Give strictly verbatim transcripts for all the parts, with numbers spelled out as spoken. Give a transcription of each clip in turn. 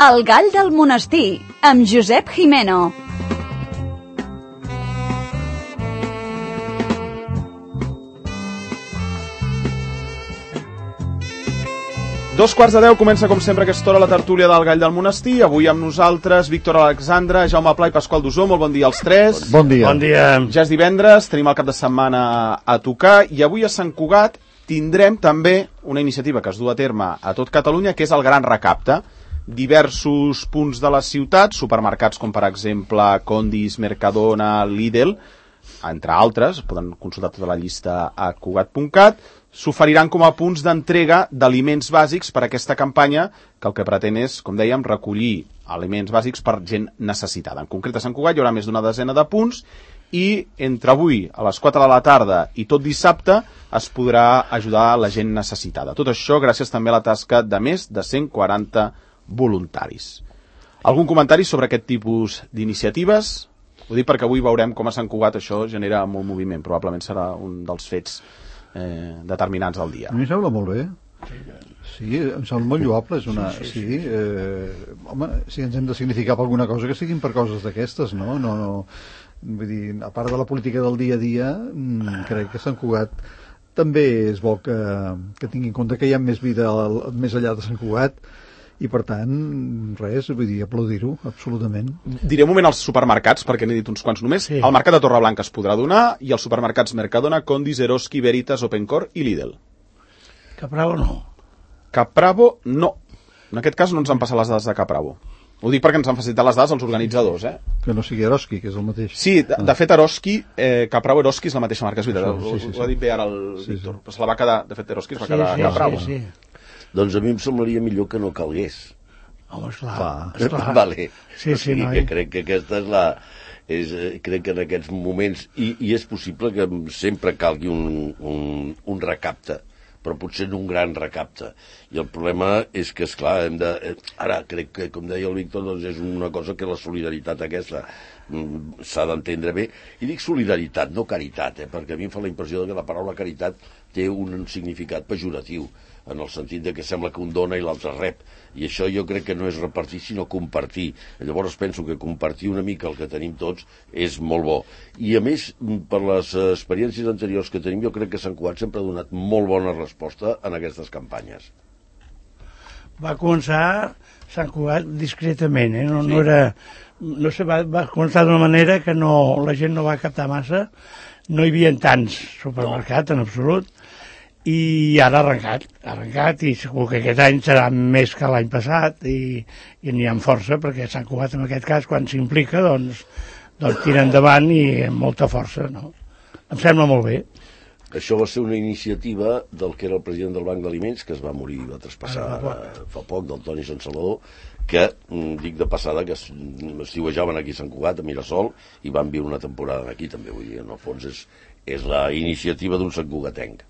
El gall del monestir, amb Josep Jimeno. Dos quarts de deu comença, com sempre, aquesta hora la tertúlia del Gall del Monestir. Avui amb nosaltres, Víctor Alexandre, Jaume Pla i Pasqual Dusó. Molt bon dia als tres. Bon dia. Bon dia. Ja és divendres, tenim el cap de setmana a tocar i avui a Sant Cugat tindrem també una iniciativa que es du a terme a tot Catalunya, que és el Gran Recapte. Diversos punts de la ciutat, supermercats com per exemple Condis, Mercadona, Lidl, entre altres, poden consultar tota la llista a cugat punt cat, s'oferiran com a punts d'entrega d'aliments bàsics per a aquesta campanya que el que pretén és, com dèiem, recollir aliments bàsics per gent necessitada. En concret, a Sant Cugat hi haurà més d'una desena de punts i entre avui a les quatre de la tarda i tot dissabte es podrà ajudar la gent necessitada. Tot això gràcies també a la tasca de més de cent quaranta voluntaris. Algun comentari sobre aquest tipus d'iniciatives? Ho dic perquè avui veurem com a Sant Cugat això genera molt moviment. Probablement serà un dels fets eh, determinants del dia. A mi em sembla molt bé. Sí, em sembla molt lloable. És una, sí, sí, sí. Eh, home, si ens hem de significar per alguna cosa, que siguin per coses d'aquestes, no? No, no? Vull dir, a part de la política del dia a dia, crec que Sant Cugat també és bo que, que tingui en compte que hi ha més vida al, més enllà de Sant Cugat. I, per tant, res, vull dir, aplaudir-ho, absolutament. Diré un moment als supermercats, perquè n'he dit uns quants només. Sí. El mercat de Torreblanca es podrà donar, i els supermercats Mercadona, Condis, Eroski, Veritas, Opencore i Lidl. Capravo no. Capravo no. En aquest cas no ens han passat les dades de Capravo. Ho dic perquè ens han facilitat les dades els organitzadors, eh? Que no sigui Eroski, que és el mateix. Sí, de, de fet, Eroski, eh, Capravo Eroski és la mateixa marca, és veritat. Sí, sí, sí. Ho ha dit bé ara el sí, Víctor. sí. Però se la va quedar, de fet, Eroski es va Sí, quedar sí, Capravo. sí, sí. Doncs a mi em semblaria millor que no calgués. Home, esclar. Clar. esclar. Vale. Sí, sí, I noi. que crec que aquesta és la... És, crec que en aquests moments... I, i és possible que sempre calgui un, un, un recapte, però potser no un gran recapte. I el problema és que, esclar, hem de... Ara, crec que, com deia el Víctor, doncs és una cosa que la solidaritat aquesta s'ha d'entendre bé. I dic solidaritat, no caritat, eh? Perquè a mi em fa la impressió que la paraula caritat té un significat pejoratiu, en el sentit de que sembla que un dona i l'altre rep. I això jo crec que no és repartir, sinó compartir. Llavors penso que compartir una mica el que tenim tots és molt bo. I a més, per les experiències anteriors que tenim, jo crec que Sant Cugat sempre ha donat molt bona resposta en aquestes campanyes. Va començar Sant Cugat discretament, eh? No, Sí. no era... No sé, va, va començar d'una manera que no, la gent no va captar massa, no hi havia tants supermercats no. en absolut, i ara ha arrencat, ha arrencat i segur que aquest any serà més que l'any passat i, i n'hi ha força, perquè Sant Cugat en aquest cas quan s'implica doncs, doncs tira endavant i amb molta força, no? Em sembla molt bé. Això va ser una iniciativa del que era el president del Banc d'Aliments, que es va morir, va traspassar ah, fa poc, del Toni Sant Salvador, que, dic de passada, que estiuejaven aquí a Sant Cugat, a Mirasol, i van viure una temporada aquí també, vull dir, en el fons és, és la iniciativa d'un santcugatenc.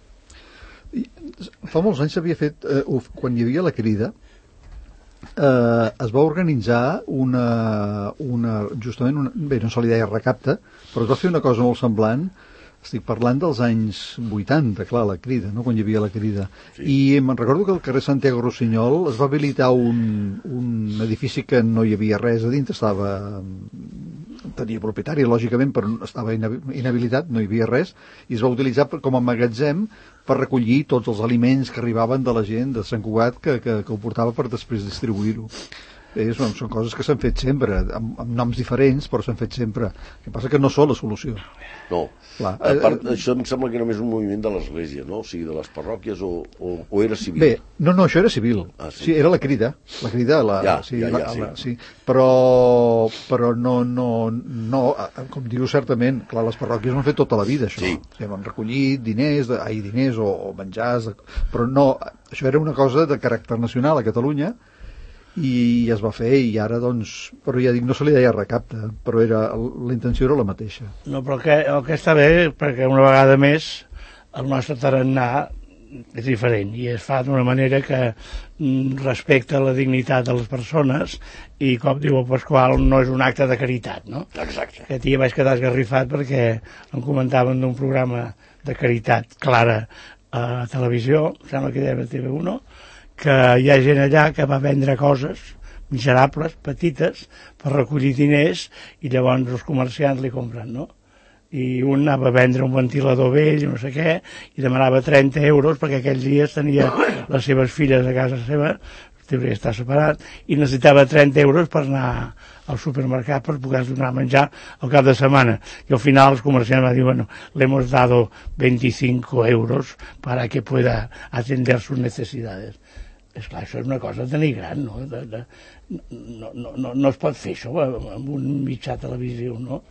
Fa molts anys s'havia fet, eh, quan hi havia la crida, eh, es va organitzar una, una justament, una, bé, no se li deia recapte, però es va fer una cosa molt semblant. Estic parlant dels anys vuitanta, clar, la crida, no? Quan hi havia la crida. Sí. I me'n recordo que al carrer Santiago Rossinyol es va habilitar un, un edifici que no hi havia res a dintre, estava... tenia propietari, lògicament, però estava inhabilitat, no hi havia res, i es va utilitzar com a magatzem per recollir tots els aliments que arribaven de la gent de Sant Cugat que, que, que ho portava per després distribuir-ho. Eh, són, són coses que s'han fet sempre, amb, amb noms diferents, però s'han fet sempre. El que passa que no són la solució. No. Clar. A part, eh, això em sembla que era més un moviment de l'Església, no? O sigui, de les parròquies, o, o, o era civil? Bé, no, no, això era civil. Ah, sí? Sí, era la crida. La crida, la, ja, sí, ja, la, ja, sí. La, sí. Però, però no, no, no, com diu certament, clar, les parròquies ho han fet tota la vida, això. Sí. O sigui, han recollit diners, de, ai, diners o, o menjars, de, però no, això era una cosa de caràcter nacional a Catalunya, i es va fer, i ara doncs, però ja dic, no se li deia recapte, però era, la intenció era la mateixa. No, però que, el que està bé, perquè una vegada més el nostre tarannà és diferent i es fa d'una manera que respecta la dignitat de les persones i, com diu el Pasqual, no és un acte de caritat, no? Exacte. Aquest dia vaig quedar esgarrifat perquè em comentaven d'un programa de caritat clara a televisió, sembla que era T V uno, que hi ha gent allà que va vendre coses miserables, petites, per recollir diners, i llavors els comerciants li compren, no? I un anava a vendre un ventilador vell, no sé què, i demanava trenta euros perquè aquells dies tenia les seves filles a casa seva, hauria d'estar separat, i necessitava trenta euros per anar al supermercat per poder donar a menjar al cap de setmana. I al final els comerciants van dir, bueno, le hemos dado veinticinco euros para que pueda atender sus necesidades. Esclar, això és una cosa denigrant, no? De, de, no, no, no? no es pot fer això amb un mitjà televisiu, no?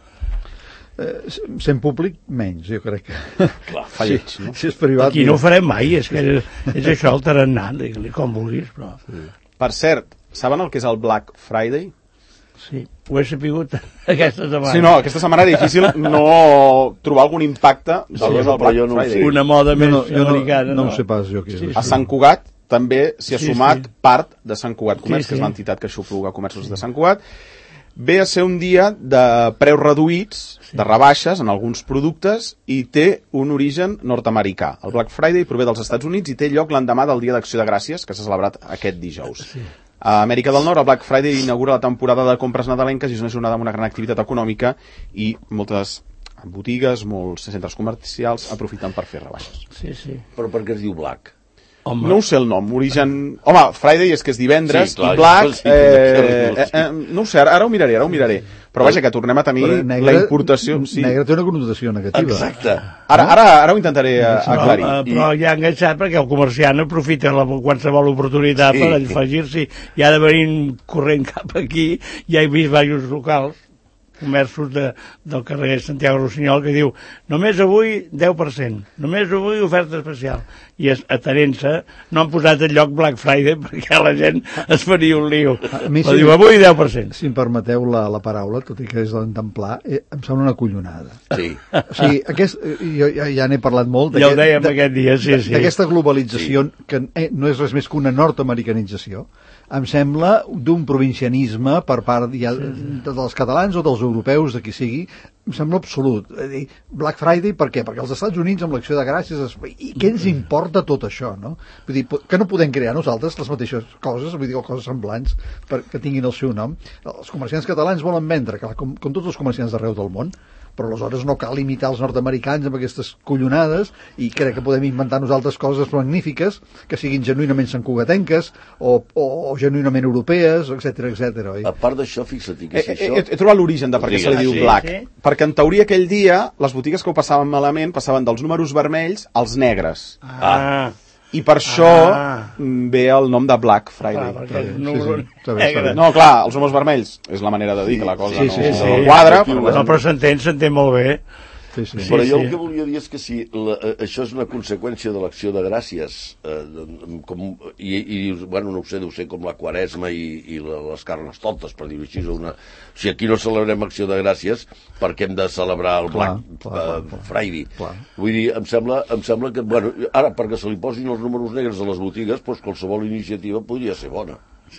Eh, sent públic, menys, jo crec que... Clar, fa lleig, no? Si és privat... Aquí no ho farem mai, és que és, és això el tarannà, com vulguis, però... Sí. Per cert, saben el que és el Black Friday? Sí, ho he sapigut aquesta setmana. Sí, no, aquesta setmana és difícil no trobar algun impacte del Sí, que és el Black jo no ho sé. Friday. Una moda més no, no, jo no, americana. no ho sé pas jo què és. Sí, A Sant Cugat també s'hi ha Sí, sumat sí. part de Sant Cugat Comerç, Sí, que és sí. l'entitat que aixopluga comerços de Sant Cugat. Ve a ser un dia de preus reduïts, de rebaixes en alguns productes, i té un origen nord-americà. El Black Friday prové dels Estats Units i té lloc l'endemà del Dia d'Acció de Gràcies, que s'ha celebrat aquest dijous. Sí. A Amèrica del Nord, el Black Friday inaugura la temporada de compres nadalenques i és una jornada amb una gran activitat econòmica i moltes botigues, molts centres comercials aprofiten per fer rebaixes. Sí, sí. Però per què es diu Black? Home, No ho sé el nom, origen... Home, Friday és que és divendres, Sí, clar, i Black... sí, Eh, sí. eh, eh, no ho sé, ara, ara ho miraré, ara ho miraré. Però vaja, que tornem a tenir Però negre, la importació... Sí. Negre té una connotació negativa. Exacte. Ara, ara, ara ho intentaré eh, però, aclarir. eh, però ja ha enganxat perquè el comerciant aprofita la, qualsevol oportunitat Sí. per afegir-s'hi. I ha de venir corrent cap aquí. Ja he vist diversos locals, comerços de, del carrer Santiago Rossinyol, que diu només avui deu per cent, només avui oferta especial. I es, atenent-se, no han posat el lloc Black Friday perquè la gent es faria un lío. A mi Però sí. diu avui deu per cent. Si em permeteu la, la paraula, tot i que és d'entemplar, eh, em sembla una collonada. Sí. O sigui, aquest, eh, jo ja, ja n'he parlat molt... Ja ho d'aquest- dèiem de- aquest dia, sí, sí. D'aquesta globalització, sí. que eh, no és res més que una nord-americanització, em sembla d'un provincianisme per part ja, de, dels catalans o dels europeus, de qui sigui, em sembla absolut. És a dir, Black Friday, per què? Perquè els Estats Units, amb l'acció de gràcies, es... i què ens importa tot això, no? Vull dir, que no podem crear nosaltres les mateixes coses, vull dir, o coses semblants, per, que tinguin el seu nom. Els comerciants catalans volen vendre, clar, com, com tots els comerciants d'arreu del món, però aleshores no cal imitar els nord-americans amb aquestes collonades, i crec que podem inventar nosaltres coses magnífiques que siguin genuïnament santcugatenques o, o, o genuïnament europees, etcètera, etcètera. Oi? A part d'això, fixa't que He, si he, això... he trobat l'origen de per què se li diu Sí, Black. sí. Perquè en teoria aquell dia les botigues que ho passaven malament passaven dels números vermells als negres. Ah, I per això Ah. mm, ve el nom de Black clar, Friday. perquè és Sí, sí, número està bé, està negre. bé. No, clar, els números vermells és la manera de dir que la cosa Sí, no, sí, sí. no quadra. Sí, Però, No, però s'entén, s'entén molt bé. Sí, sí. Però Sí, jo sí. el que volia dir és que si la, eh, això és una conseqüència de l'acció de gràcies, eh, com, i, i dius, bueno, no ho sé, deu ser com la Quaresma i, i la, les carnes toltes, per dir-ho així, una... o sigui, aquí no celebrem acció de gràcies perquè hem de celebrar el Clar, Black clar, clar, eh, clar. Friday. Clar. Vull dir, em sembla, em sembla que, bueno, ara, perquè se li posin els números negres a les botigues, doncs qualsevol iniciativa podria ser bona.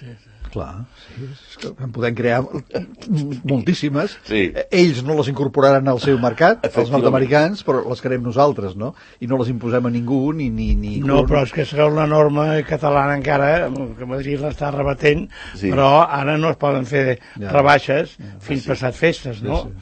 Clar, sí, és que en podem crear moltíssimes. Sí. Ells no les incorporaran al seu mercat, els Efectivament. nord-americans, però les creem nosaltres, no? I no les imposem a ningú, ni... ni, ni No, però és que segons la norma catalana encara, que Madrid l'està rebatent, Sí. però ara no es poden fer Ja. rebaixes fins passat festes, no? sí.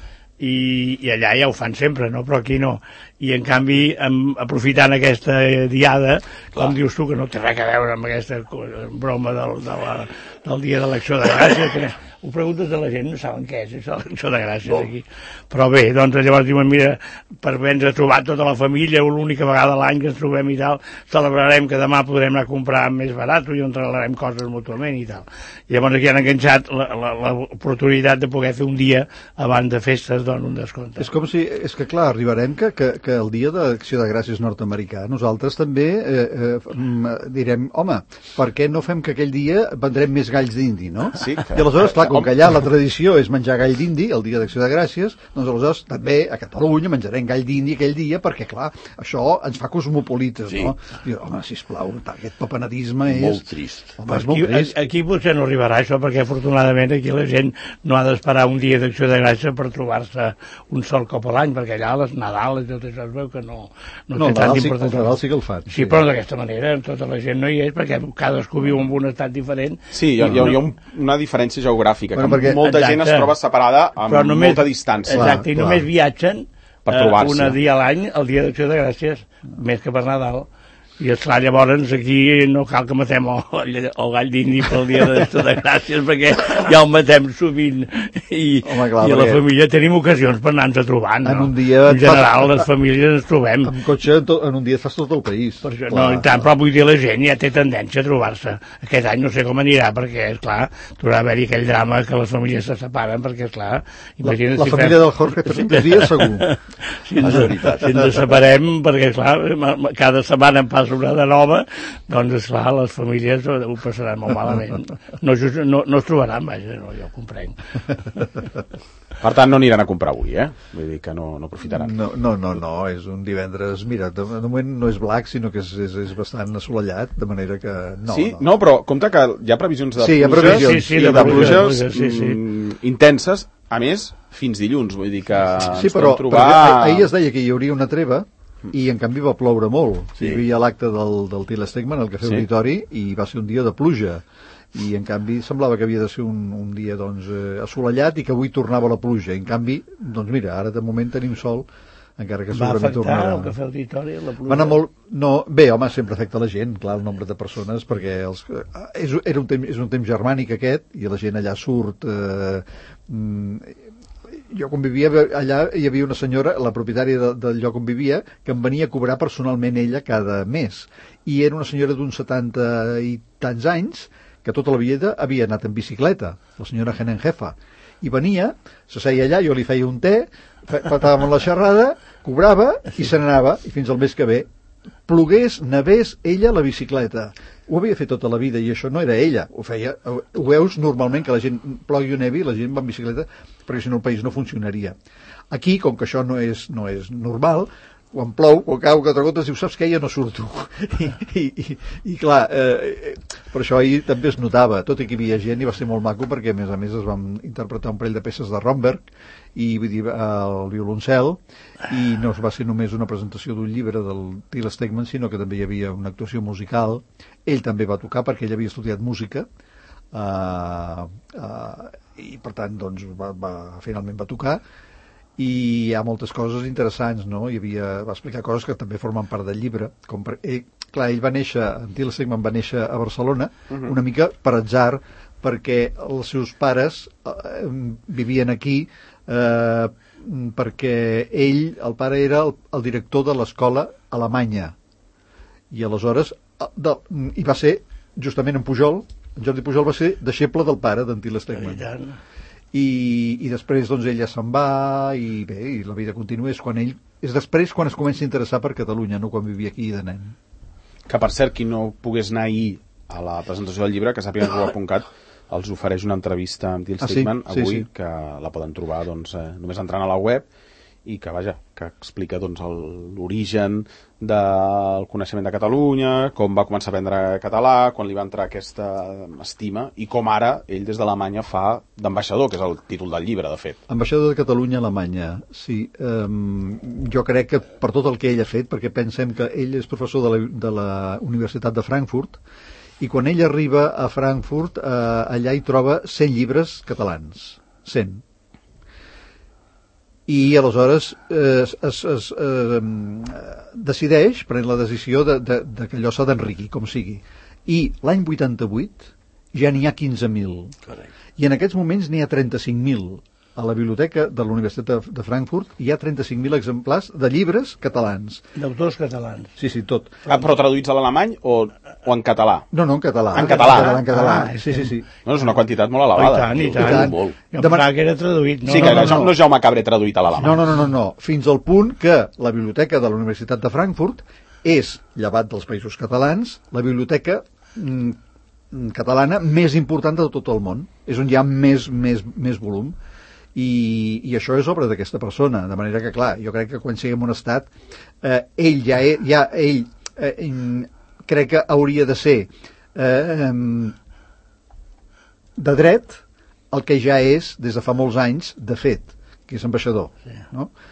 I, I allà ja ho fan sempre, no? Però aquí no. I en canvi, amb, aprofitant aquesta diada, Clar. com dius tu, que no té res a veure amb aquesta co- broma del, de la, del dia de l'acció de gràcies, que ho preguntes a la gent, no saben què és això, l'acció de gràcies No. aquí. Però bé, doncs llavors diuen, mira, per haver-nos trobat tota la família, l'única vegada a l'any que ens trobem i tal, celebrarem que demà podrem anar a comprar més barat i ens regalarem coses mútuament i tal. I llavors aquí han enganxat la- la- l'oportunitat de poder fer un dia abans de festes, doncs un descompte. És com si, és que clar, arribarem que, que, que el dia d'acció de gràcies nord-americà nosaltres també eh, eh, mm, direm, home, per què no fem que aquell dia vendrem més galls d'indi, no? Sí, que- I aleshores, clar, com Home. que allà la tradició és menjar gall d'indi el dia d'acció de gràcies, doncs aleshores també a Catalunya menjarem gall d'indi aquell dia perquè, clar, això ens fa cosmopolites, Sí. no? I, home, sisplau, aquest papanadisme és... Molt trist. Home, és molt Aquí, trist. aquí potser no arribarà això, perquè afortunadament aquí la gent no ha d'esperar un dia d'acció de gràcia per trobar-se un sol cop a l'any, perquè allà les Nadal i tot això això es veu que no, no, No, té el tanta Nadal, sí, el importància. Nadal sí que el fan. Sí, però d'aquesta manera tota la gent no hi és, perquè cadascú viu en un estat diferent. Sí, hi ha, hi ha, hi ha un, una diferència geogràfica, Bueno, que perquè- molta gent es Exacte. troba separada amb Però només- molta distància. Exacte, i clar. només viatgen Per eh, trobar-se. un dia a l'any, el dia d'Acció de Gràcies, més que per Nadal. I esclar, llavors aquí no cal que matem el, el gall d'indi pel dia d'Acció de Gràcies, perquè ja el matem sovint i, Home, clar, i a la perquè- família tenim ocasions per anar-nos trobant, En no? un dia en et fas- general les famílies ens trobem. Amb cotxe en, to, en un dia et fas tot el país. Per això, Clar. no, i tant, però vull dir, la gent ja té tendència a trobar-se. Aquest any no sé com anirà, perquè, esclar, tornarà a haver-hi aquell drama que les famílies se separen, perquè, esclar, La, imagina't la si família del Jorge Fernández Díaz, segur. si ens, si ens separem, perquè, clar, ma- ma- cada setmana em passa una de nova, doncs, esclar, les famílies ho, ho passaran molt malament. No, just, no, no es trobaran, vaja, no, jo ho comprenc. Per tant, no aniran a comprar avui, eh? Vull dir que no, no aprofitaran. No, no, no, no, és un divendres... Mira, de, de moment no és black, sinó que és, és, és bastant assolellat, de manera que... No, sí? no. No, però compte que hi ha previsions de Sí, hi ha pluges, previsions. Sí, sí, i de de pluges, pluges de pluges, sí, sí. mm, intenses, a més, fins dilluns. Vull dir que Sí, ens però, podem trobar... però ah- ahir es deia que hi hauria una treva i en canvi va ploure molt. Sí. Hi havia l'acte del, del Til Stegman, el Cafè Sí. Auditori, i va ser un dia de pluja. I en canvi semblava que havia de ser un, un dia doncs, eh, assolellat i que avui tornava la pluja. En canvi, doncs mira, ara de moment tenim sol, encara que Va segurament afectar tornarà. el Cafè Auditori, la pluja? Va anar molt... No, bé, home, sempre afecta la gent, clar, el nombre de persones, perquè els, eh, és, era un temps, és un temps germànic aquest, i la gent allà surt... Eh, mm, jo quan vivia allà hi havia una senyora, la propietària de, del lloc on vivia, que em venia a cobrar personalment ella cada mes. I era una senyora d'uns setanta i tants anys, que tota la vida havia anat en bicicleta, la senyora Henenjefa. I venia, se seia allà, jo li feia un te, patàvem la xerrada, cobrava i se n'anava, i fins al mes que ve. Plogués, nevés, ella la bicicleta. Ho havia fet tota la vida i això no era ella, ho feia, ho veus normalment que la gent plogui o nevi, la gent va en bicicleta, perquè si no el país no funcionaria. Aquí, com que això no és, no és normal, quan plou, quan cau quatre gotes, diu, saps què, ja no surto. I, i, i, i clar, eh, per això ahir també es notava, tot i que hi havia gent, i va ser molt maco, perquè a més a més es van interpretar un parell de peces de Romberg, i vull dir, el violoncel, i no va ser només una presentació d'un llibre del Til Stegman, sinó que també hi havia una actuació musical. Ell també va tocar, perquè ell havia estudiat música, uh, uh, i per tant, doncs, va, va, finalment va tocar, i hi ha moltes coses interessants, no? Hi havia, va explicar coses que també formen part del llibre, com per, ell, clar, ell va néixer, en Til Stegman va néixer a Barcelona, uh-huh. una mica per atzar, perquè els seus pares eh, vivien aquí, eh, perquè ell, el pare era el, el director de l'escola alemanya, i aleshores de, i va ser justament en Pujol, en Jordi Pujol va ser deixeble del pare d'en Til Stegman. I, i després doncs ell ja se'n va i bé, i la vida continua. És quan ell, és després quan es comença a interessar per Catalunya, no quan vivia aquí de nen. Que per cert, qui no pogués anar ahir a la presentació del llibre, que sàpiguen que ho ha puncat, els ofereix una entrevista amb Til Ah, sí? Stegman Sí, avui, sí. que la poden trobar doncs, eh, només entrant a la web, i que, vaja, que explica doncs, el- l'origen del coneixement de Catalunya, com va començar a aprendre català, quan li va entrar aquesta estima, i com ara ell des d'Alemanya fa d'ambaixador, que és el títol del llibre, de fet. Ambaixador de Catalunya a Alemanya, sí. Um, jo crec que per tot el que ell ha fet, perquè pensem que ell és professor de la, de la Universitat de Frankfurt, i quan ell arriba a Frankfurt, eh, allà hi troba cent llibres catalans. cent. I aleshores eh, es, es, es eh, decideix, pren la decisió de, de, de que allò s'ha d'enriquir, com sigui. I l'any vuitanta-vuit ja n'hi ha quinze mil. I en aquests moments n'hi ha trenta-cinc mil. A la biblioteca de la Universitat de, de Frankfurt hi ha trenta-cinc mil exemplars de llibres catalans. D'autors catalans. Sí, sí, tot. Ah, però traduïts a l'alemany o, o en català? No, no, en català. En català. En català, en català. Ah, sí, sí, sí. No, és una quantitat molt Oh, i elevada. tant, i I tant. tant. Molt. Jo Demà- pensava que era traduït. No, Sí, no, que no, no, no. no és Jaume Cabré traduït a l'alemany. No, no, no, no, no, fins al punt que la biblioteca de la Universitat de Frankfurt és, llevat dels països catalans, la biblioteca mm, catalana més important de tot el món. És on hi ha més, més, més volum. I, i això és obra d'aquesta persona, de manera que, clar, jo crec que quan siguem un estat, eh, ell ja, e- ja ell eh, em, crec que hauria de ser eh, em, de dret el que ja és des de fa molts anys, de fet, que és ambaixador, no?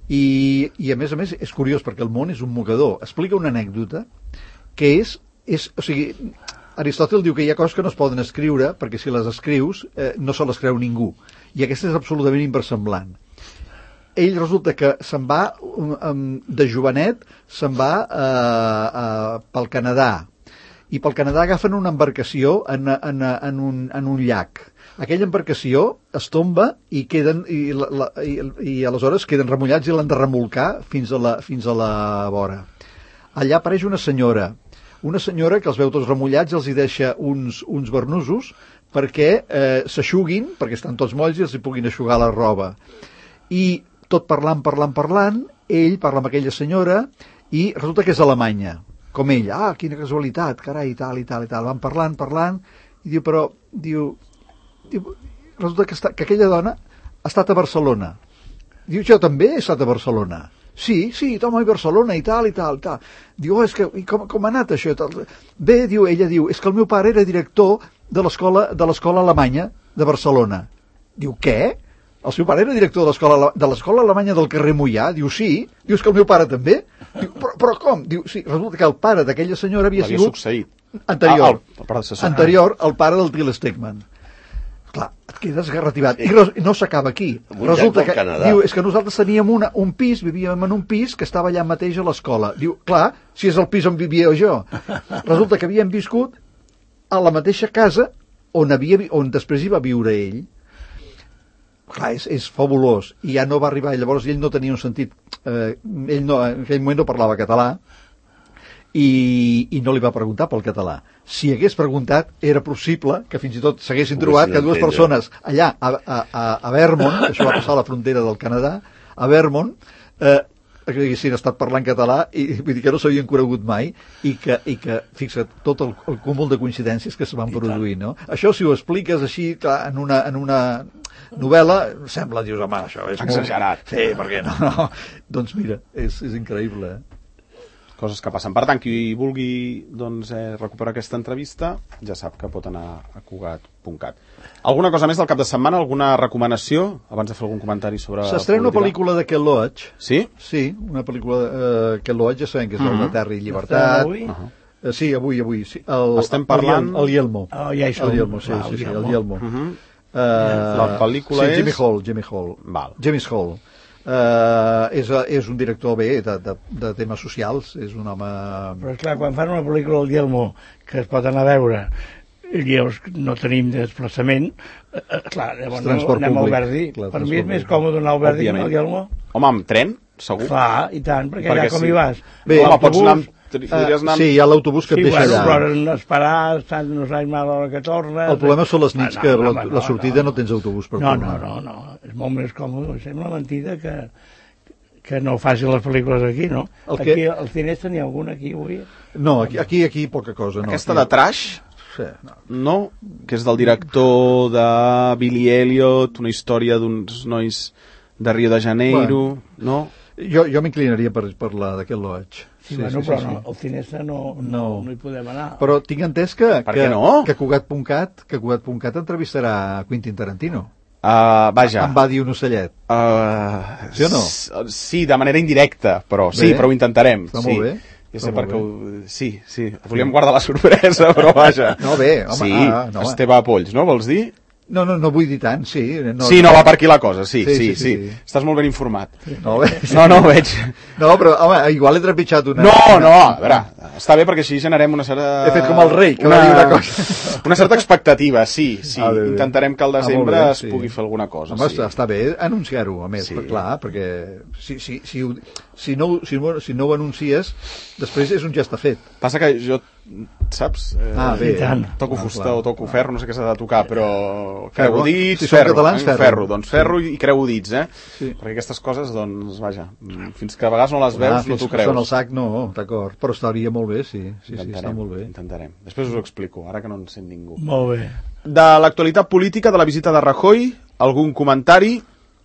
I, i a més a més és curiós perquè el món és un mocador. Explica una anècdota que és, és o sigui, Aristòtil diu que hi ha coses que no es poden escriure perquè si les escrius eh, no se les creu ningú, i aquesta és absolutament inversemblant. Ell resulta que se'n va um, de jovenet, se'n va uh, uh, pel Canadà, i pel Canadà agafen una embarcació en, en, en, un, en un llac. Aquella embarcació es tomba i queden i, la, la, i, i aleshores queden remullats i l'han de remolcar fins a la, fins a la vora. Allà apareix una senyora, una senyora que els veu tots remullats i els hi deixa uns, uns barnusos perquè eh, s'aixuguin, perquè estan tots molls i els hi puguin aixugar la roba. I tot parlant, parlant, parlant, ell parla amb aquella senyora i resulta que és alemanya, com ell. Ah, quina casualitat, carai, i tal, i tal, i tal. Van parlant, parlant, i diu, però, diu, diu resulta que, està, que aquella dona ha estat a Barcelona. Diu, jo també he estat a Barcelona. Sí, sí, toma, a Barcelona, i tal, i tal, i tal. Diu, oh, és que, i com, com ha anat això? Tal? Bé, diu, ella diu, és que el meu pare era director de l'escola de l'escola alemanya de Barcelona. Diu, què? El seu pare era director de l'escola de l'escola alemanya del carrer Moià? Diu, sí. Diu, és que el meu pare també? Diu, però, però com? Diu, sí, resulta que el pare d'aquella senyora havia Havia sigut succeït. anterior, Ah, el, el predecessor. anterior al pare del Till Stegman. Clar, et quedes garrativat. I res- no s'acaba aquí. Un Resulta llac que, del Canadà. diu, és que nosaltres teníem una, un pis, vivíem en un pis que estava allà mateix a l'escola. Diu, clar, si és el pis on vivia jo. Resulta que havíem viscut a la mateixa casa on, havia, vi- on després hi va viure ell. Clar, és, és fabulós. I ja no va arribar, llavors ell no tenia un sentit... Eh, ell no, en aquell moment no parlava català, i, i no li va preguntar pel català. Si hagués preguntat, era possible que fins i tot s'haguessin trobat que dues entendre. persones allà, a, a, a, a Vermont, això va passar a la frontera del Canadà, a Vermont, eh, que haguessin estat parlant català i vull dir que no s'havien conegut mai i que, i que fixa't, tot el, el cúmul de coincidències que se van produir, no? Això si ho expliques així, clar, en una, en una novel·la, sembla, dius, home, això és Exagerat. molt... Sí, perquè no, no. Doncs mira, és, és increïble, eh? Coses que passen. Per tant, qui vulgui doncs, eh, recuperar aquesta entrevista ja sap que pot anar a Cugat punt cat. Alguna cosa més del cap de setmana? Alguna recomanació? Abans de fer algun comentari sobre... S'estrena una pel·lícula de Ken Loach. Sí? Sí, una pel·lícula de uh, Ken Loach, ja sabem que és uh -huh. el de Terra i Llibertat. L'estrena avui? Uh -huh. Uh, sí, avui, avui. Sí. El, Estem parlant- El, Yelmo. Oh, ja hi som. El Yelmo, sí, Clar, sí, el sí, el Yelmo. Yelmo. Uh -huh. Uh, La pel·lícula sí, és- Jimmy Hall, Jimmy Hall. Val. James Hall. Uh, és, és un director bé de, de, de temes socials, és un home... Però esclar, quan fan una pel·lícula del Yelmo que es pot anar a veure i llavors no tenim desplaçament, eh, eh, clar, llavors no, transport anem al públic. Verdi. Clar, Per mi és transport més públic. còmode anar al Verdi que Òbviament. al Yelmo. Home, amb tren, segur. Clar, i tant, perquè, Perquè allà com sí. hi vas? Bé, Home, pots anar amb... L'autobús- Podries anar Uh, amb... sí, hi ha l'autobús que et Sí, deixa bueno, allà. però han d'esperar, estan- no saps mal a l'hora que tornes... El problema són les nits, Ah, que no, la, home, la sortida no tens autobús per No, tornar. no, no, no, és molt més còmode, sembla mentida que, que no faci les pel·lícules aquí, no? El que- Aquí, al Cinesta n'hi ha alguna aquí avui? No, aquí, aquí, aquí poca cosa. No. Aquesta Aquí- de Trash, Sí, no. no? Que és del director de Billy Elliot, una història d'uns nois de Rio de Janeiro, no? Jo, jo m'inclinaria per, per la d'aquest Loach. Sí, sí, bueno, sí, però sí, no, al Cinesta no, no, No. no hi podem anar. Però tinc entès que, Per que, què no? que Cugat punt cat que Cugat punt cat entrevistarà Quentin Tarantino. Uh, vaja. Em va dir un ocellet. Uh, Sí o no? s- Sí, de manera indirecta, però sí, Bé. però ho intentarem. Està sí. molt bé. Ja Està sé molt perquè... Ho... Sí, sí. Volíem guardar la sorpresa, però vaja. No, bé, home, Sí, ah, no, home. Esteve Polls, no? Vols dir? No, no, no vull dir tant, sí. No, Sí, no, va per aquí la cosa, sí, sí, sí. Sí, sí, sí, sí. Estàs molt ben informat. No, bé. No, no ho veig. No, però, home, igual he trepitjat una... No, no, a veure, està bé perquè així generem una certa... He fet com el rei, que va dir una cosa. Una certa expectativa, sí, sí. Ah, bé, bé. Intentarem que al Ah, molt desembre bé, es sí. pugui fer alguna cosa, Home, sí. està, està bé anunciar-ho, a més, Sí. sí. clar, perquè si, si, si, ho- si, no, ho- si, no, si no ho anuncies, després és un ja està fet. Passa que jo, saps? Eh, Ah, bé. I tant. Toco Ah, fusta clar. o toco ferro, no sé què s'ha de tocar, però Ferro. creu dits, Si són ferro, catalans, eh? ferro. ferro, doncs ferro i creu dits, eh? Sí. Perquè aquestes coses, doncs, vaja, mm, fins que a vegades no les veus, Ah, no fins t'ho que són al creus. sac, no, d'acord, però estaria molt bé, sí, sí, sí, està molt bé. Intentarem. Després us ho explico, ara que no en sent ningú. Molt bé. De l'actualitat política, de la visita de Rajoy, algun comentari?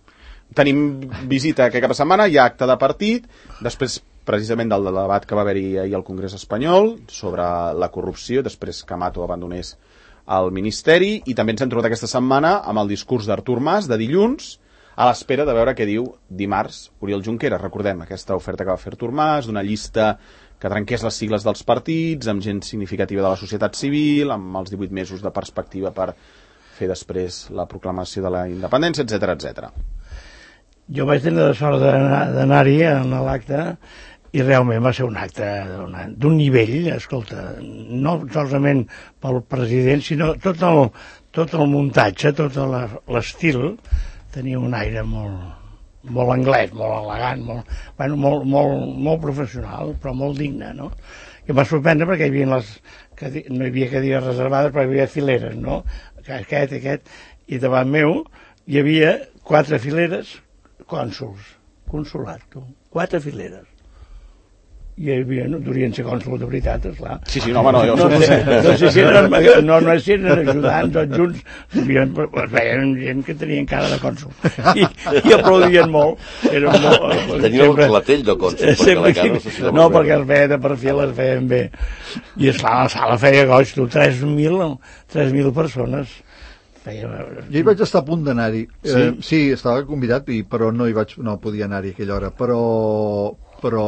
Tenim visita aquest cap de setmana, hi ha acte de partit, després precisament del debat que va haver-hi ahir al Congrés espanyol sobre la corrupció, després que Mato abandonés el Ministeri, i també ens hem trobat aquesta setmana amb el discurs d'Artur Mas de dilluns, a l'espera de veure què diu dimarts Oriol Junqueras. Recordem aquesta oferta que va fer Artur Mas, d'una llista que trenqués les sigles dels partits, amb gent significativa de la societat civil, amb els divuit mesos de perspectiva per fer després la proclamació de la independència, etcètera, etcètera. Jo vaig tenir la sort d'anar-hi a l'acte i realment va ser un acte d'un nivell, escolta, no solament pel president, sinó tot el, tot el muntatge, tot l'estil, tenia un aire molt, molt anglès, molt elegant, molt, bueno, molt, molt, molt professional, però molt digne, no? I em va sorprendre perquè hi havia les, no hi havia cadires reservades, però hi havia fileres, no? Aquest, aquest, i davant meu hi havia quatre fileres cònsols, consolat, tu, quatre fileres. I hi havia, no, durien ser cònsol de veritat, esclar. Sí, sí, no, home, no, jo no, no, sé, no sé si eren, no, no si eren ajudants, tots junts, havien, es veien gent que tenien cara de cònsol. I, i aplaudien molt. Eren molt Tenia el clatell de cònsol, perquè la cara no se si no, perquè es veia de perfil, es veien bé. I esclar, la sala feia goig, tu, tres mil persones. Feia... Jo hi vaig estar a punt d'anar-hi. Sí? Eh, sí, estava convidat, i, però no hi vaig, no podia anar-hi a aquella hora. Però, però,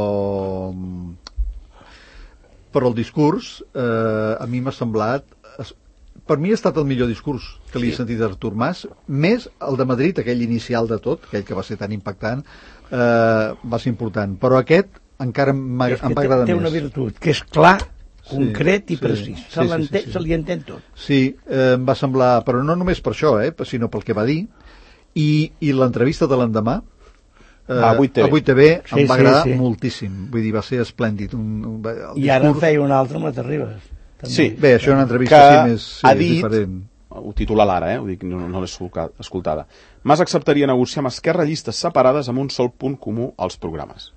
però el discurs eh, a mi m'ha semblat... Per mi ha estat el millor discurs que li he sentit d'Artur Mas, més el de Madrid, aquell inicial de tot, aquell que va ser tan impactant, eh, va ser important. Però aquest encara em va agradar més. Té una virtut, que és clar, concret i precís. Se, sí, sí, sí, sí. Se li entén tot. Sí, eh, em va semblar, però no només per això, eh, sinó pel que va dir, i, i l'entrevista de l'endemà eh, a vuit T V sí, em va agradar sí, sí. moltíssim, vull dir, va ser esplèndid. Un, un, el I discurs... ara en feia un altre amb Terribas. Sí, bé, això és una entrevista que sí, més sí, ha dit, diferent. Ho titula l'Ara, eh? Ho dic, no, no l'he escoltada. Mas acceptaria negociar amb Esquerra llistes separades amb un sol punt comú als programes.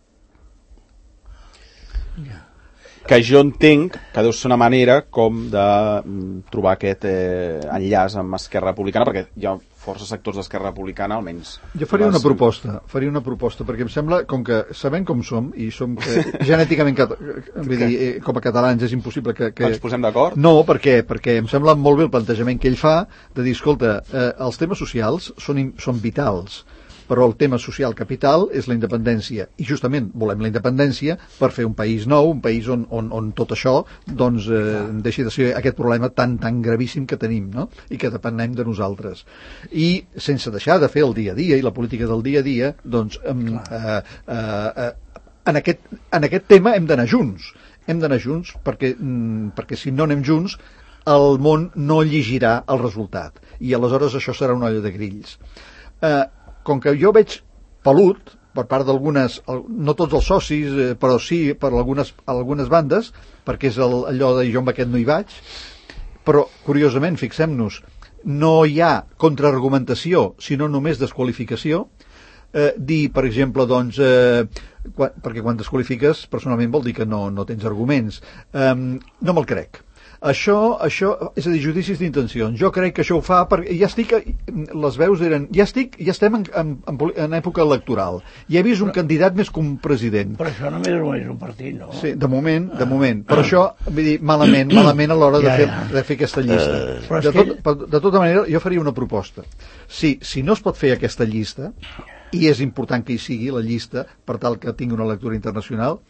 Ja. Que jo entenc que deu ser una manera com de trobar aquest eh, enllaç amb Esquerra Republicana, perquè hi ha força sectors d'Esquerra Republicana, almenys... Jo faria una proposta, faria una proposta, perquè em sembla, com que sabem com som, i som eh, genèticament, cat... vull dir, eh, com a catalans és impossible que... que... Ens posem d'acord? No, per què? Perquè em sembla molt bé el plantejament que ell fa, de dir, escolta, eh, els temes socials són, són vitals, però el tema social capital és la independència, i justament volem la independència per fer un país nou, un país on, on, on tot això doncs, eh, deixi de ser aquest problema tan tan gravíssim que tenim, no? I que depenem de nosaltres. I sense deixar de fer el dia a dia i la política del dia a dia, doncs eh, eh, eh, en, aquest, en aquest tema hem d'anar junts. Hem d'anar junts perquè, mm, perquè si no anem junts el món no llegirà el resultat. I aleshores això serà una olla de grills. Eh, com que jo veig pelut per part d'algunes, no tots els socis, eh, però sí per algunes, algunes bandes, perquè és el, allò de jo amb aquest no hi vaig, però curiosament, fixem-nos, no hi ha contraargumentació, sinó només desqualificació. Eh, dir, per exemple, doncs, eh, quan, perquè quan desqualifiques personalment vol dir que no, no tens arguments. Eh, no me'l crec. Això, això, és a dir, judicis d'intencions. Jo crec que això ho fa perquè ja estic, les veus eren, ja estic, ja estem en, en, en època electoral. Ja he vist un però, candidat més que un president. Però això només és un partit, no? Sí, de moment, de moment. Però això, vull dir, malament, malament a l'hora de, ja, ja. de fer aquesta llista. Uh, de, tot, de tota manera, jo faria una proposta. Si, si no es pot fer aquesta llista, i és important que hi sigui la llista, per tal que tingui una lectura internacional,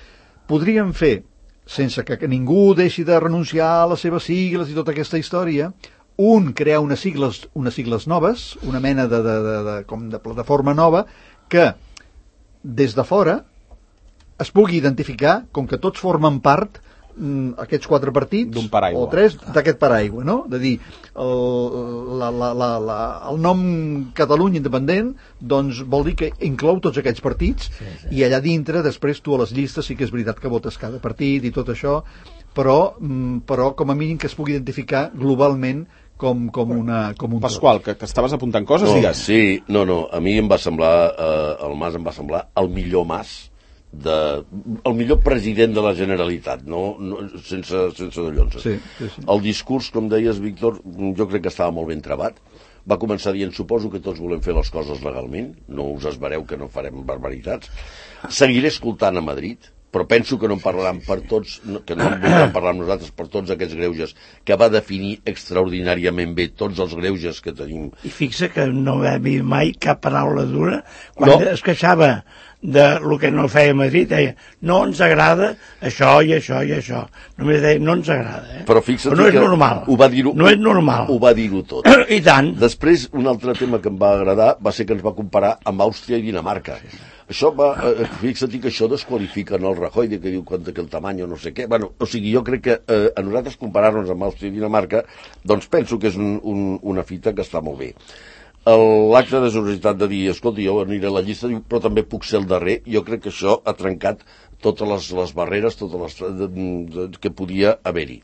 podríem fer, sense que ningú deixi de renunciar a les seves sigles i tota aquesta història, un crear unes sigles, unes sigles noves, una mena de, de, de, de, com de plataforma nova, que des de fora es pugui identificar com que tots formen part aquests quatre partits o tres d'aquest paraigua, no? De dir, el, la, la, la, la, el nom Catalunya Independent doncs vol dir que inclou tots aquests partits, sí, sí. I allà dintre després tu a les llistes sí que és veritat que votes cada partit i tot això, però, però com a mínim que es pugui identificar globalment com, com, una, com un Pasqual, que, que estaves apuntant coses, no, digues. Sí, no, no, a mi em va semblar eh, el Mas em va semblar el millor Mas de, el millor president de la Generalitat, no, no sense, sense dollonses. Sí, sí, sí. El discurs, com deies, Víctor, jo crec que estava molt ben trebat. Va començar dient, suposo que tots volem fer les coses legalment, no us esvereu que no farem barbaritats. Seguiré escoltant a Madrid, però penso que no en parlaran per tots, que no en voldran parlar amb nosaltres per tots aquests greuges, que va definir extraordinàriament bé tots els greuges que tenim. I fixa que no va dir mai cap paraula dura quan no. es queixava de lo que no feia Madrid, deia, no ens agrada això i això i això. Només deia, no ens agrada. Eh? Però fixa't Però no és que normal. Ho va dir-ho, no és normal. Ho va dir-ho tot. I tant. Després, un altre tema que em va agradar va ser que ens va comparar amb Àustria i Dinamarca. Sí, sí. Això va, eh, fixa't que això desqualifica en el Rajoy, que diu que el tamany o no sé què. Bueno, o sigui, jo crec que eh, a nosaltres comparar-nos amb Àustria i Dinamarca, doncs penso que és un, un, una fita que està molt bé. L'acte de generositat de dir, escolta, jo aniré a la llista, però també puc ser el darrer, jo crec que això ha trencat totes les, les barreres, totes les de, de, que podia haver-hi.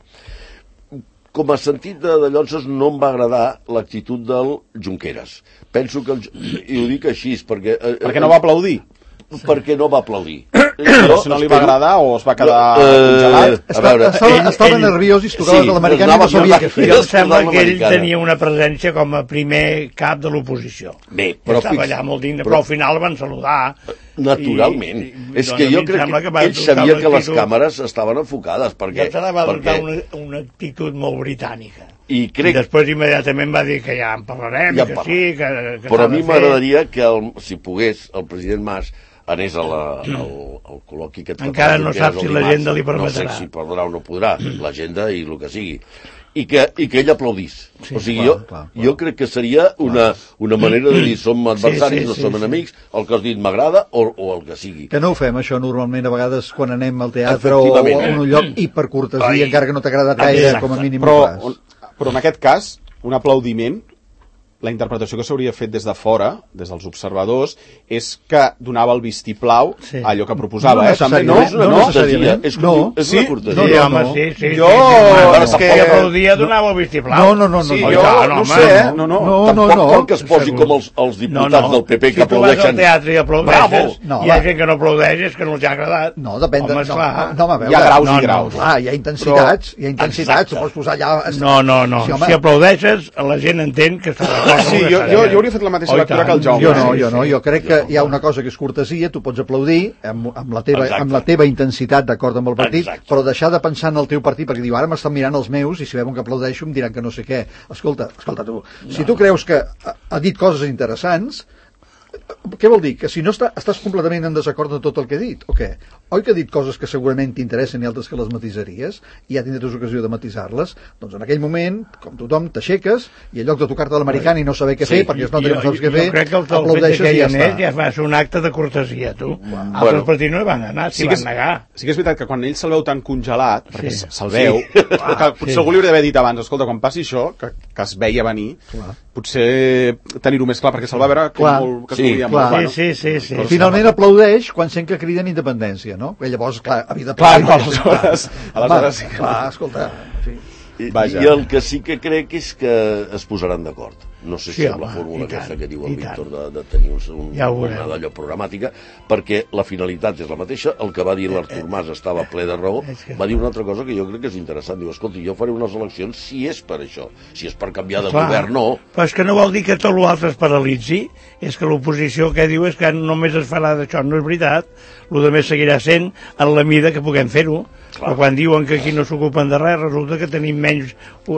Com a sentit de, de Llonses no em va agradar l'actitud del Junqueras. Penso que, el, i ho dic així, perquè... Eh, perquè no va aplaudir? Perquè no va aplaudir. Però si no li va agradar o es va quedar no, eh, congelat? A veure, estava, ell, estava ell, nerviós i es tocava sí, de l'americana i no sabia què fer. Jo em sembla que ell tenia una presència com a primer cap de l'oposició. Bé, però estava allà molt digne, però, però al final van saludar. Naturalment. I, i, és que jo crec que, que ell sabia que les càmeres estaven enfocades. Perquè, ja se va adoptar una, una actitud molt britànica. I, crec... I després immediatament va dir que ja en parlarem, ja en que sí, que, que però a mi m'agradaria que, el, si pogués, el president Mas anés a la, al, al col·loqui que... Encara no sap si l'agenda li permetrà. No sé si podrà o no podrà, l'agenda i el que sigui. I que, i que ell aplaudís. Sí, o sigui, clar, jo, clar, clar. jo crec que seria una, una manera de dir som adversaris, sí, sí, no som sí, enemics, sí. El que has dit m'agrada o, o el que sigui. Que no ho fem, això, normalment, a vegades, quan anem al teatre o, o a un lloc, i per cortesia, encara que no t'ha agradat gaire, exacte. Com a mínim però, ho fas. Però en aquest cas, un aplaudiment, la interpretació que s'hauria fet des de fora, des dels observadors, és que donava el vistiplau sí. a allò que proposava. No, eh? També, no, no, no, no, necessàriament. És, no, és sí? una cortesia. No, no, home, sí, sí. Jo... Sí, és que... aplaudia, donava el vistiplau. No, no, no. Sí, no, jo no, no, no sé, eh? No, no. no, no, Tampoc no. cal que es posi com els, els diputats no, no. del P P que si aplaudeixen. Si tu vas al teatre i aplaudeixes, no, hi ha gent que no aplaudeix, és que no els ha agradat. No, depèn de... Home, no, no, no, no, hi ha graus i graus. Ah, hi ha intensitats, hi ha intensitats, ho pots posar allà... No, no, no. Si aplaudeixes, la gent entén que està d'acord. Sí, jo hauria fet la mateixa lectura que el Jaume. Jo no, jo no, jo crec que hi ha una cosa que és cortesia, tu pots aplaudir amb, amb, la, teva, amb la teva intensitat d'acord amb el partit, exacte. Però deixar de pensar en el teu partit, perquè diu, ara m'estan mirant els meus i si veuen que aplaudeixo em diran que no sé què. Escolta, escolta tu, no. Si tu creus que ha, ha dit coses interessants, què vol dir? Que si no està, estàs completament en desacord de tot el que he dit, o què? Oi que ha dit coses que segurament t'interessen i altres que les matisaries, i ja tindràs ocasió de matisar-les? Doncs en aquell moment, com tothom, t'aixeques, i en lloc de tocar-te l'americana i no saber què sí, fer, perquè es nota que no saps què fer, aplaudeixes i ja està. Ja fas un acte de cortesia, tu. Wow. Altres bueno, partits no hi van anar, s'hi sí van negar. Sí que és veritat que quan ell se'l veu tan congelat, perquè sí. se'l veu, sí. que potser sí. algú li hauria d'haver dit abans, escolta, quan passi això, que, que es veia venir, clar. Potser tenir-ho més clar, perquè se'l va veure com clar. Molt, que sí, es clar. molt, sí, sí, sí, sí. Finalment aplaudeix quan sent que criden independència, no? I llavors, clar, havia de clar, no, aleshores, aleshores sí que... Clar, escolta, sí. I, I el que sí que crec és que es posaran d'acord. No sé si sí, amb la fórmula aquesta que diu el Víctor de, de tenir un, ja una d'allò programàtica, perquè la finalitat és la mateixa. El que va dir l'Artur Mas estava ple de raó. Va dir una altra cosa que jo crec que és interessant. Diu, escolta, jo faré unes eleccions si és per això. Si és per canviar de clar, govern, no. Però és que no vol dir que tot l'altre es paralitzi. És que l'oposició que diu és que només es farà d'això. No és veritat. El que més seguirà sent en la mida que puguem fer-ho. Però quan diuen que aquí no s'ocupen de res, resulta que tenim menys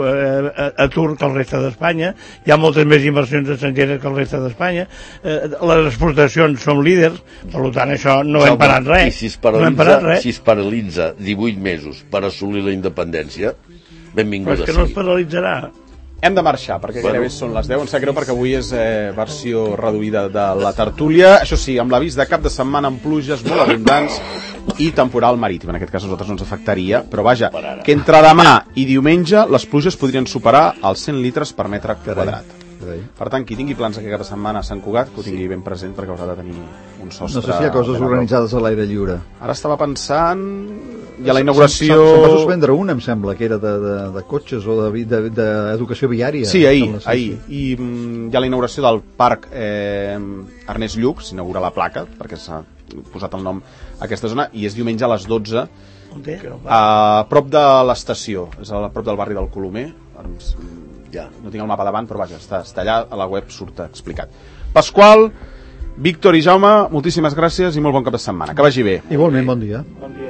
uh, atur que el reste d'Espanya, hi ha moltes més inversions estrangeres que el reste d'Espanya, uh, les exportacions som líders, per tant això no hem parat res. I si es paralitza, no si es paralitza divuit mesos per assolir la independència, benvinguda sigui. Però és que no es paralitzarà. Hem de marxar, perquè bueno. Gairebé són les deu. Em sap greu perquè avui és eh, versió reduïda de la tertúlia. Això sí, amb l'avís de cap de setmana amb pluges molt abundants i temporal marítim. En aquest cas a nosaltres no ens afectaria, però vaja, que entre demà i diumenge les pluges podrien superar els cent litres per metre quadrat. Per tant, qui tingui plans aquesta setmana a Sant Cugat, que ho tingui ben present perquè haurà de tenir un sostre... No sé si hi ha coses organitzades a l'aire lliure. Ara estava pensant... Hi ha la inauguració... Se'n va suspendre una, em sembla, que era de, de, de cotxes o d'educació de, de viària. Sí, ahir, ahir. I mm, hi ha la inauguració del parc eh, Ernest Lluch, s'inaugura la placa, perquè s'ha posat el nom a aquesta zona, i és diumenge a les dotze, a prop de l'estació, és a prop del barri del Colomer. Ja, no tinc el mapa davant, però vaja, està, està allà, a la web surt explicat. Pasqual, Víctor i Jaume, moltíssimes gràcies i molt bon cap de setmana. Que vagi bé. Igualment, bon dia. Bon dia.